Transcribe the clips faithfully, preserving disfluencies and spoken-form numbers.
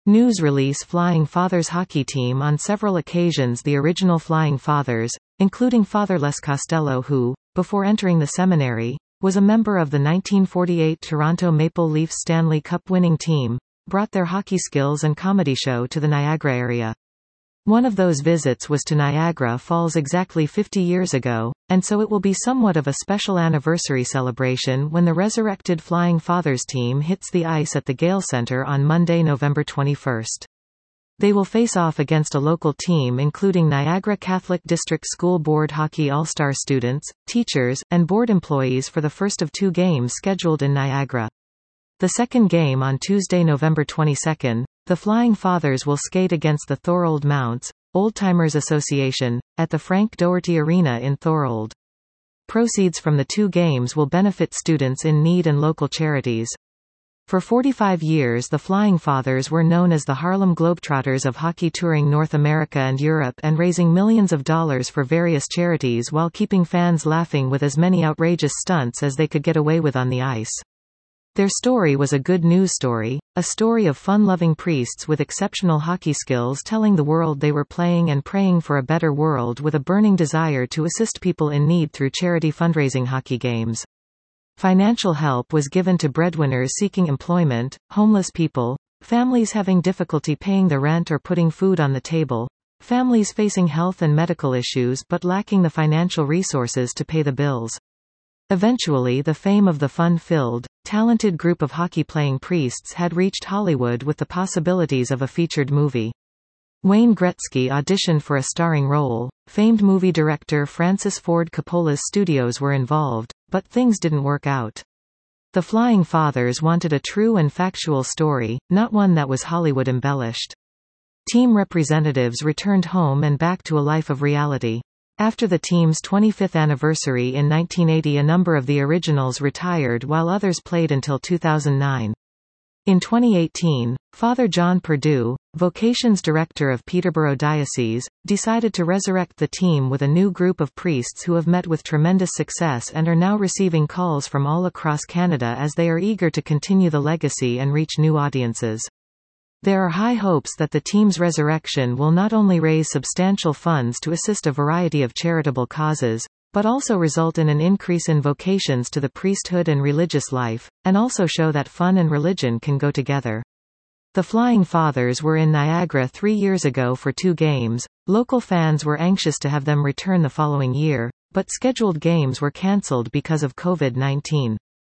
News release Flying Fathers hockey team. On several occasions the original Flying Fathers, including Father Les Costello who, before entering the seminary, was a member of the nineteen forty-eight Toronto Maple Leafs Stanley Cup winning team, brought their hockey skills and comedy show to the Niagara area. One of those visits was to Niagara Falls exactly fifty years ago, and so it will be somewhat of a special anniversary celebration when the resurrected Flying Fathers team hits the ice at the Gale Centre on Monday, November twenty-first. They will face off against a local team including Niagara Catholic District School Board Hockey All-Star students, teachers, and board employees for the first of two games scheduled in Niagara. The second game on Tuesday, November twenty-second, the Flying Fathers will skate against the Thorold Mounts, Old-Timers Association, at the Frank Doherty Arena in Thorold. Proceeds from the two games will benefit students in need and local charities. For forty-five years the Flying Fathers were known as the Harlem Globetrotters of hockey, touring North America and Europe and raising millions of dollars for various charities while keeping fans laughing with as many outrageous stunts as they could get away with on the ice. Their story was a good news story, a story of fun-loving priests with exceptional hockey skills telling the world they were playing and praying for a better world with a burning desire to assist people in need through charity fundraising hockey games. Financial help was given to breadwinners seeking employment, homeless people, families having difficulty paying the rent or putting food on the table, families facing health and medical issues but lacking the financial resources to pay the bills. Eventually the fame of the fun-filled, talented group of hockey-playing priests had reached Hollywood with the possibilities of a featured movie. Wayne Gretzky auditioned for a starring role, famed movie director Francis Ford Coppola's studios were involved, but things didn't work out. The Flying Fathers wanted a true and factual story, not one that was Hollywood embellished. Team representatives returned home and back to a life of reality. After the team's twenty-fifth anniversary in nineteen eighty, a number of the originals retired while others played until two thousand nine. In twenty eighteen, Father John Perdue, vocations director of Peterborough Diocese, decided to resurrect the team with a new group of priests who have met with tremendous success and are now receiving calls from all across Canada as they are eager to continue the legacy and reach new audiences. There are high hopes that the team's resurrection will not only raise substantial funds to assist a variety of charitable causes, but also result in an increase in vocations to the priesthood and religious life, and also show that fun and religion can go together. The Flying Fathers were in Niagara three years ago for two games. Local fans were anxious to have them return the following year, but scheduled games were cancelled because of COVID nineteen.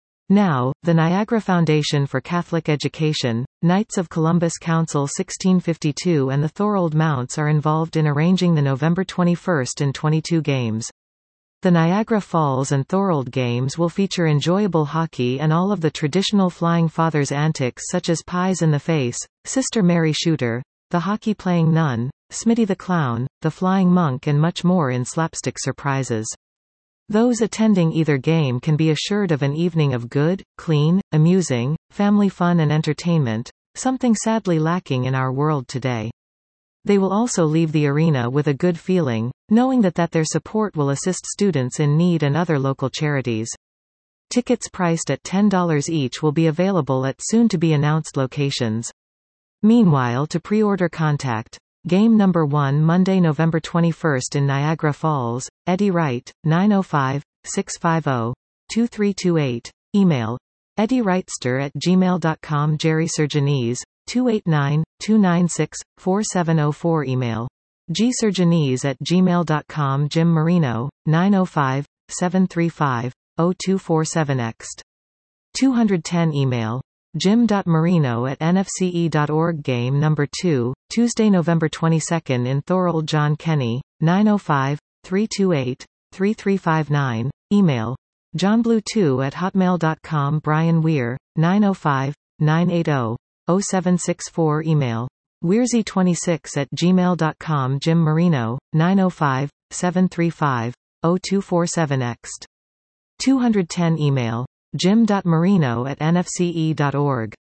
Now, the Niagara Foundation for Catholic Education, Knights of Columbus Council sixteen fifty-two and the Thorold Mounts are involved in arranging the November twenty-first and twenty-two games. The Niagara Falls and Thorold games will feature enjoyable hockey and all of the traditional Flying Fathers antics such as Pies in the Face, Sister Mary Shooter, the hockey-playing nun, Smitty the Clown, the Flying Monk and much more in slapstick surprises. Those attending either game can be assured of an evening of good, clean, amusing, family fun and entertainment, something sadly lacking in our world today. They will also leave the arena with a good feeling, knowing that, that their support will assist students in need and other local charities. Tickets priced at ten dollars each will be available at soon-to-be-announced locations. Meanwhile, to pre-order, contact Game Number one Monday, November twenty-first in Niagara Falls, Eddie Wright, nine oh five, six five oh, two three two eight, email eddie wrightster at gmail dot com, Jerry Surjanese, two eight nine, two nine six, four seven oh four, email g surjanese at gmail dot com, Jim Marino, nine oh five, seven three five, oh two four seven, Ext. two ten, email jim.marino at n f c e dot org. Game Number two, Tuesday, November twenty-second in Thorold, John Kenny, nine oh five, three two eight, three three five nine, email johnblue two at hotmail dot com, Brian Weir, nine oh five, nine eight oh, oh seven six four, email weirzy twenty-six at gmail dot com, Jim Marino, nine oh five, seven three five, oh two four seven, Ext. two ten, email jim.marino at n f c e dot org.